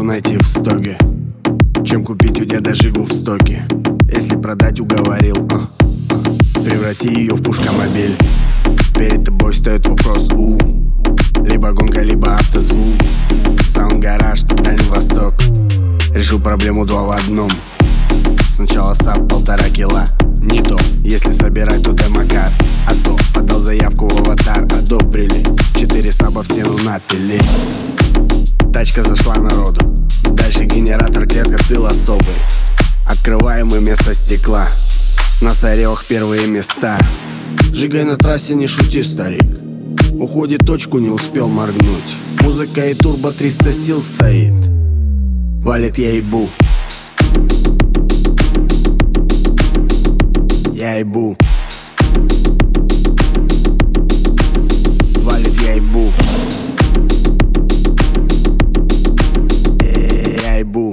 найти в стоге, чем купить у деда Жигу в стоке. Если продать, уговорил, преврати ее в пушкомобиль. Перед тобой стоит вопрос, либо гонка, либо автозвук. Саунд-гараж, тут Дальний Восток. Решу проблему 2 в 1. Сначала САП 1,5 кило. Не то, если собирать, то демокар. А то подал заявку в аватар, одобрили. 4 саба в стену напили. Тачка зашла народу. Дальше генератор, клетка, тыл особый. Открываем мы место стекла. На Саревах первые места. Жигай на трассе, не шути, старик. Уходит точку, не успел моргнуть. Музыка и турбо 300 сил стоит. Валит, я ебу. Я ебу. Валит, я ебу. Я ебу.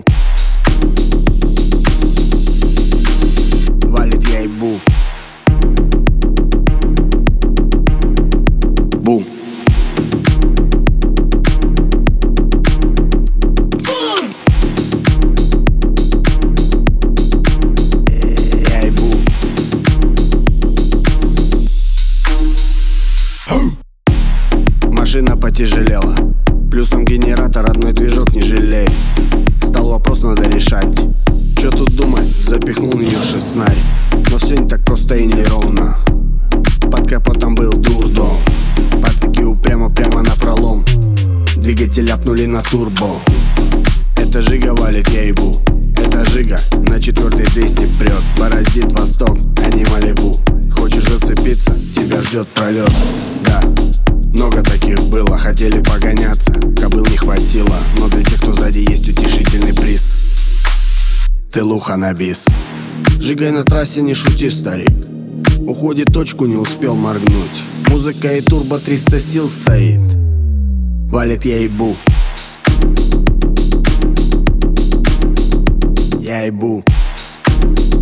Валит, я ебу. Бум. Машина потяжелела, плюсом генератор, одной движок не жалеет. Стал вопрос, надо решать. Чё тут думать, запихнул в неё шестнарь. Но все не так просто и неровно. Под капотом был дурдом. Пацики упрямо прямо напролом. Двигатель ляпнули на турбо. Это Жига валит, я ебу. Это Жига на 4-й 200 прет. Бороздит Восток, а не Малибу. Хочешь зацепиться, тебя ждет пролет. Да, много таких было, хотели погоняться, кобыл не хватило. Но для тех, кто сзади, есть утешительный приз. Тылуха на бис. Жигай на трассе, не шути, старик. Уходит точку, не успел моргнуть. Музыка и турбо 300 сил стоит. Валит, я ебу. Я ебу.